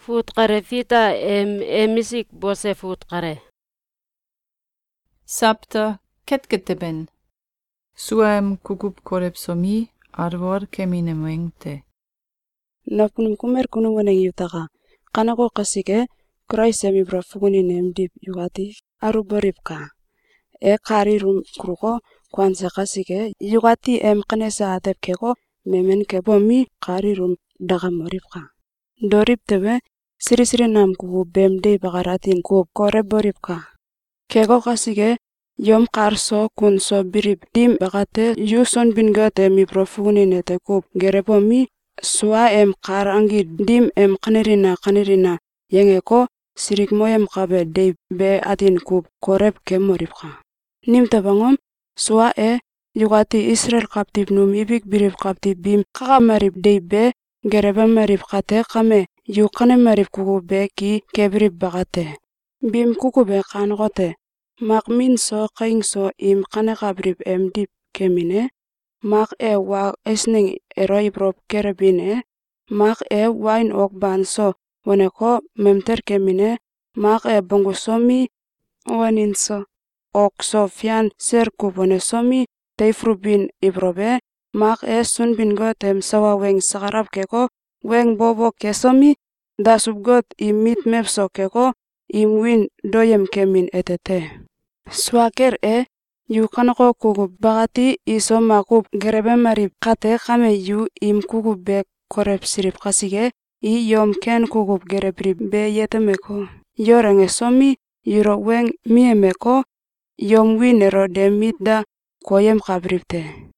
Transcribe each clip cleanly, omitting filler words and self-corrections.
Futqare fita emisik bose futqare. Sapta ketketeben. Suem kukup korepsomi arvor keminemengte. Napunum kumer kunumaneng yutaka. Kanako kasike Kraisemi brafugunin emdip yugati aruboripka. Karirum kruko kwanza kasike yugati kanesa atepkeko memen kebomi karirum dagamoripka. Dorip tebe siri nam kuku bemde bagaratin kub koreboripka. Kego kasike yom karso kunso birip dim bagate yuson bingate mi brafugunin ete kub gerebomi sua kar angi dim kanirina yengeko sirik moyem kabe de be atin kub korep kemoripka. Nim tabangom sua yugati Israel kaptip num ibik birip kaptip bim kakamarip de be gereba marip kate kame yukane marip kuku be ki kebrip bagate. Bim kuku be kanogote mak min so kaing so im kane kabrip emdip kemine mak wa esning ero ibrop kerebine mak wain ok ban so waneko memter kemine mak bongosomi wanin so ok so fian ser kubone somi teifrubin ibrobe mak sunbin gotem sawa weng sakarap keko weng bobo kesomi dasub got imit mepso keko imwin doyem kemin etete. Swaker yukanako kuku bagati iso makup gerebe marip kate kame yu im kuku be korep sirip kasige yom ken kuku gerebrip be yetemeko yorenge somi yuro weng miemeko yom winero de mitda koyem kabripte.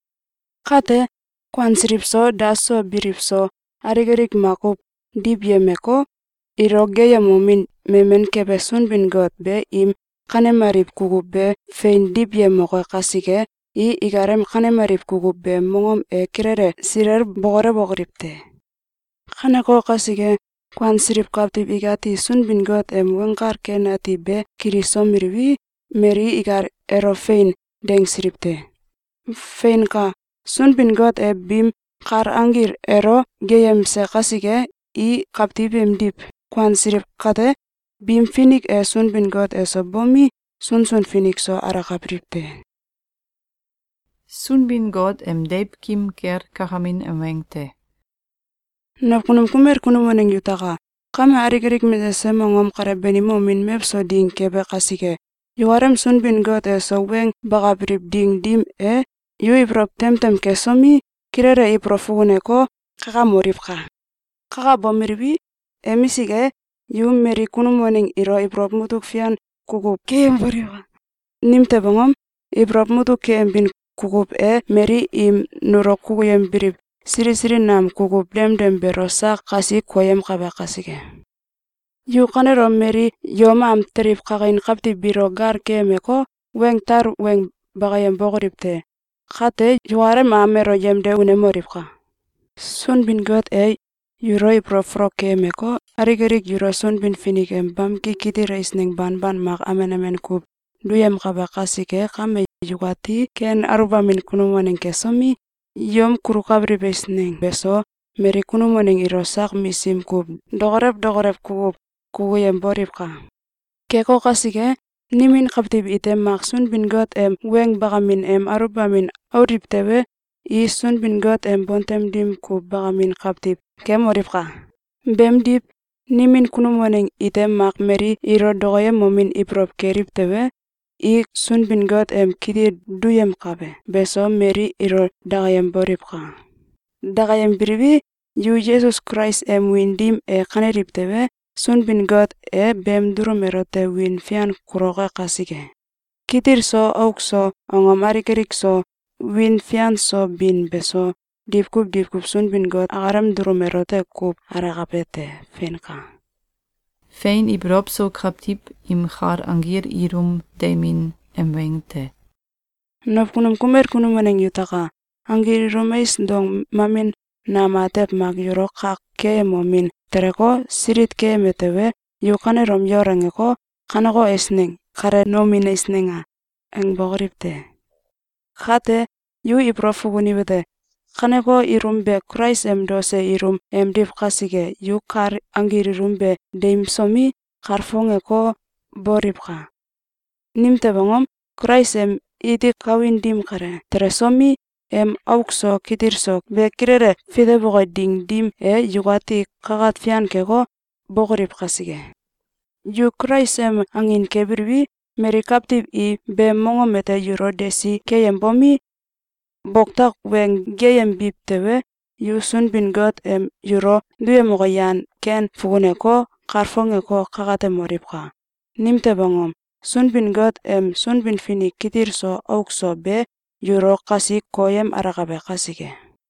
Kate kwansripso daso biripso arigerik makup dibyemeko irogeyemumin memen kebe sunbin got be im kane marip kuku be fein dibye moko kasike igarem kane marip kuku be mongom kirere sirer bogoripte. Kane ko kasike kwan sirip kaptip igati sunbin got wengkar kenati be kirisomirwi meri igar ero fein deng siripte. Fein ka sunbin got bim kar angir ero geyemse kasike kaptip emdip kwan sirip kate bim finik sunbin got so bomi sunsun finik so arakabripte. Sunbin got deip kim ker kahamin emengte. Napunum kumer kunumaneng yutaka. Kame arigerik medese mongom karebenimo min mepso ding kebe kasike. Yuarem sunbin got so weng bagabrip ding dim yu ibrop temtem kesomi kirere iprofuguneko kakamoripka. Kakabomirwi emisige yu meri kunumaneng iro ibrop mutuk fian kukup kemboriwa. Nimte bangom ibrop mutuk kembin kukup meri im nuro kukuyem birip siri nam kukup dem berosa kasi koyem kabe kasike. Yu kanero meri yomam terip kakain kapti biro gar kemeko weng tar weng bagayem bogoripte. Kate yuarem amero yemde unemoripka. Sunbin got yuro ibrop frok kemeko arigerik yuro sunbin finik bamki kitira isneng ban mak amen kub duyem kabe kasike kame yugati ken arubamin kunumaneng kesomi yom kurukabri besneng beso meri kunumaneng irosak misim kub dogorep kub kuguyem boripka. Keko kasike nimin kaptip item mak sunbin got weng bagamin arubamin auriptebe sunbin got bontem dim kub bagamin kaptip kemoripka. Bemdip nimin kunumaneng item mak meri iro dogoyem momin iprop keriptebe sunbin got kidi duyem kabe beso meri iro dagayem boripka. Dagayem birbi yu Jesus Christ windim kaneriptebe sunbin got bem duromerote win fian kuroga kasike. Kitir so aukso ongom arigerik so win fian so bin beso dipkup sunbin got agarem duromerote kub arakapete fenka. Fein ibrop so kaptip im khar angir irum demin emwengte. Nopkunum kumer kunumaneng yutaka. Angir rumais dong mamin namatep mag yuro kak keemomin tereko sirit keemetewe yukane rom yorangeko kanako esneng kare nomin esnenga bogoripte. Kate yu iprofugunibete Kaneko irumbe Christ dose irum dip kasige yu kar angirirumbe deim somi karfonge ko boripka. Nimte bangom Christ iti kawin dim kare teresomi aukso kitirso be kirere fide bogo ding dim yugati kagat fian kego bogorip kasige. Yu Christ angin kebirwi meri kaptip be mongomete yuro desi bomi boktak weng bip tewe yu sunbin God yuro duye mogoyan ken fugune ko karfonge ko kagate moripka. Nimte bangom sunbin God sunbin fini kitirso aukso be yuro kasi koyem aragabe kasige.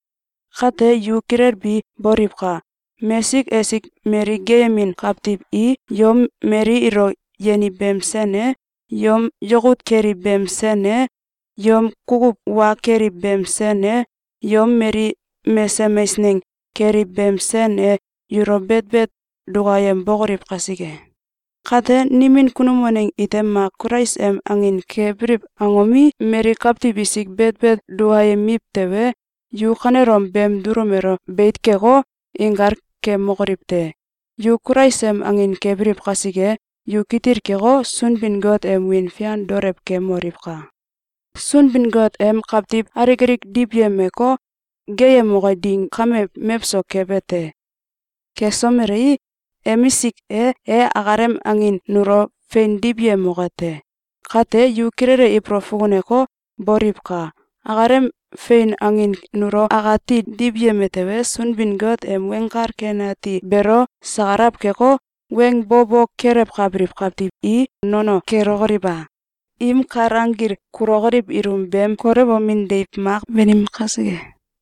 Kate yu kirerbi boripka mesik esik meri geyemin kaptip yom meri iro yeni bemsene yom yogut keri bemsene yom kugup wa keri bemsene yom meri mesemesning keri bemsene yuro bet dugayem bogorip kasige. Kate nimin kunumoneng itemma Christ angin kebrip angomi meri kaptip isik bet dugayem mip tewe yu kanerom bem durumero beitkego ingar ke mogoripte. Yu Christ angin kebrip kasige yu kitirkego sunbin God win fian dorep ke moripka. Sunbin God kaptip arigerik dipyeme ko geye mogo ding kame mepso kebete. Kesomerei emisik agarem angin nuro fein dipye mogate. Kate yu kirere iprofugune ko boripka. Agarem fein angin nuro agati dipyemetewe sunbin God wengkar kenati bero sagarap keko weng bobo kerep kabrip kaptip nono kerogoriba. Im karangir kurogorip irum bem korebo min deip mak benim kasige.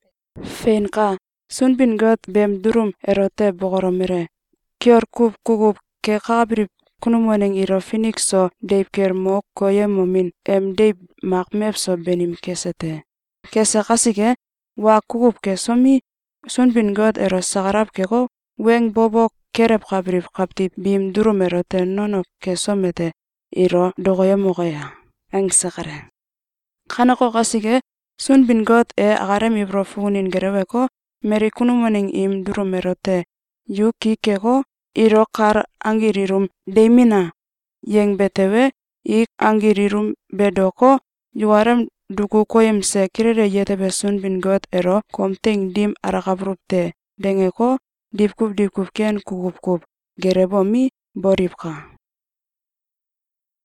Fein ka sunbin God bem durum erote bogoromere. Kior kugup ke kabrip kunumoneng iro finikso deip ker mok koyemo min deip mak mepso benim kesete. Kese kasige wa kugup ke somi sunbin God ero sagarap keko weng bobo kerep kabrip kaptip bim durum erote nono kesomete iro dogoyemogoya engsakare. Kanako kasige sunbin God agarem iprofugunin gereweko meri kunumoneng durum erote yu kikego iro kar angirirum deimina yeng betewe angirirum bedoko yuarem dugu koyemse kirere yetebe sunbin God ero komteng dim arakabrupte dengeko dipkup ken kugup gerebomi boripka.